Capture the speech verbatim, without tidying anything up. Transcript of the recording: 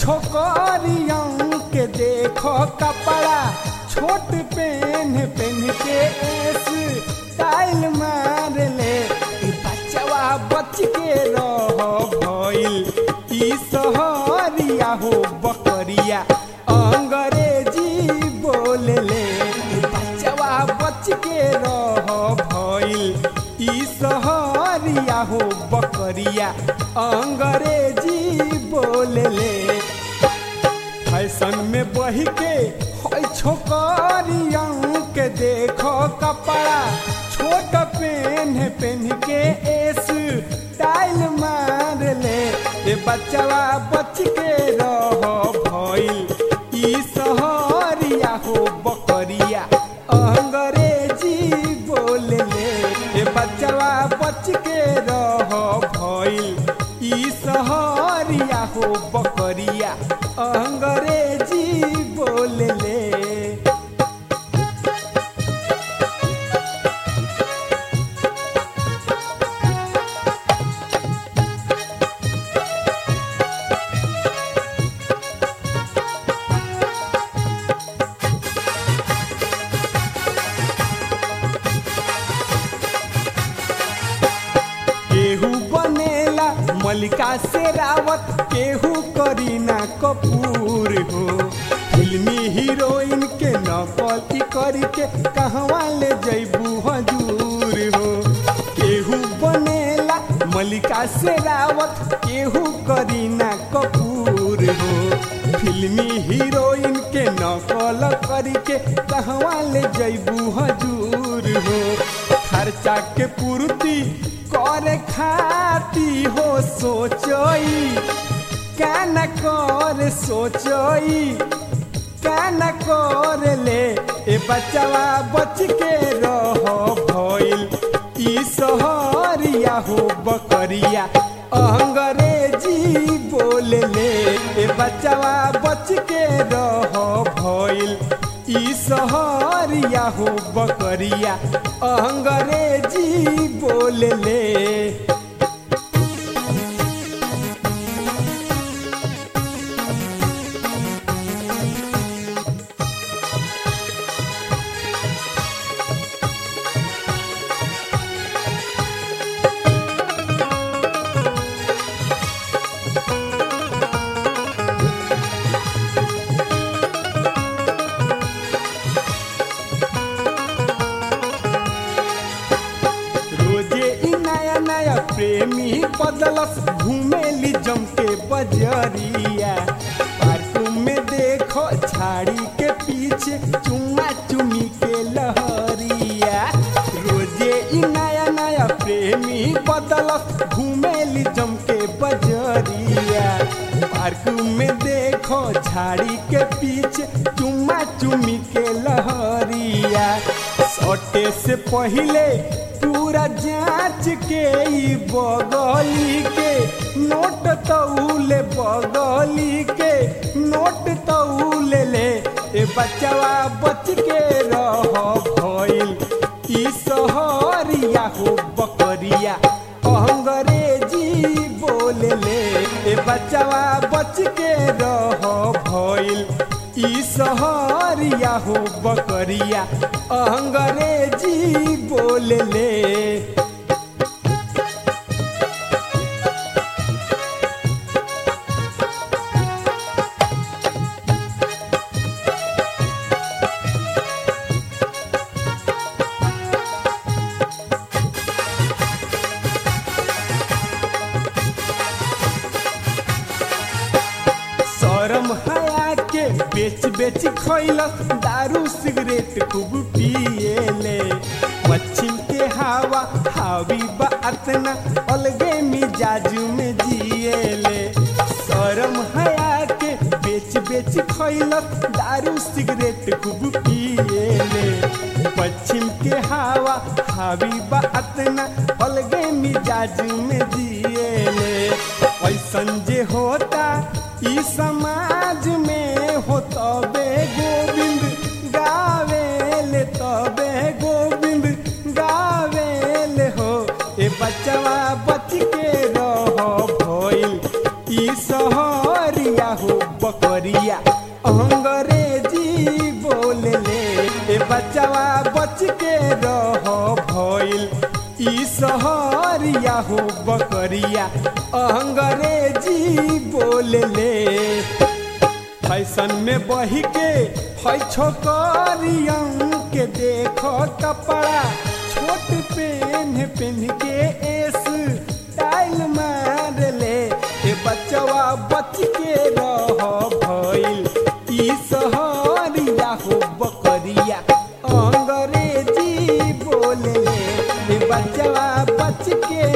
छोकरियों के देखो कपड़ा छोट पहन पहन के स्टाइल मार ले बचवा बच के रहो भइल ई सहरिया हो बकरिया अंग्रेजी बोल ले बचवा बच के रहो भइल ई सहरिया हो बकरिया अंग्रेजी बोल ले फैशन में बही के छोकरियों के देखो कपड़ा छोट पहन पहन के स्टाइल मार ले बचवा बच के रहो भइल ई सहरिया हो बकरिया अंग्रेजी बोल ले बचवा बच के रहो भइल ई सहरिया हो बकरिया अंग्रेजी बोल ले। केहू बनेला मल्लिका शेरावत केहू करीना कपूर हो फिल्मी हीरोइन के नकल करके कहवा ले जैबू हजूर हो केहू बनेला मल्लिका शेरावत केहू करीना कपूर हो फिल्मी हीरोइन के नकल करके कहवा ले जैबू हजूर हो खर्चा के पूर्ति करे खाती हो सोचई कान कर सोचई कान कर ले ए बचवा बच के रहो भइल ई सहरिया हो बकरिया अंग्रेजी बोल ले ए बचवा बच के रहो भइल ई सहरिया हो बकरिया अंग्रेजी बोल ले। प्रेमी बदलस घूमेली जम के बजरिया पार्क में देखो झाड़ी के पीछे चुम्मा चुमी के लहरिया रोजे ई नया नया प्रेमी बदलस घूमेली जम के बजरिया पार्क में देखो झाड़ी के पीछे चुम्मा चुमी के लहरिया सटे से पहले पूरा जांच के ई बगली के नोट तौले बगली के नोट तौले ले ए बचवा बच के रहो भइल ई सहरिया हो बकरिया अंग्रेजी बोल ले ए बचवा बच के रहो भइल ई सहरिया हो बकरिया अंग्रेजी बोल ले। शरम हया के बेच बेच खैलस दारू सिगरेट खूब पिएले पश्चिम के हवा हावी बात न अलगे मिजाज में जिएले शरम हया के बेच बेच खैलस दारू सिगरेट खूब पिएले पश्चिम के हवा हावी बात न अलगे मिजाज में जिएले ऐसन जे होता ई समाज में हो तबे गोविंद गावेले तबे गोविंद गावेले हो ए बचवा बच के रहो भइल ई सहरिया हो बकरिया अंग्रेजी बोले ले ए बचवा बच के रह भइल ई सहरिया हो बकरिया अंग्रेजी बोले ले फैशन में बही के है छोकरियन के देखो कपड़ा छोट पेन पेन के एस टाइल मार ले ए बचवा बच के रह भइल ई सहरिया हो बकरिया अंग्रेजी बोले ले ए बचवा बच के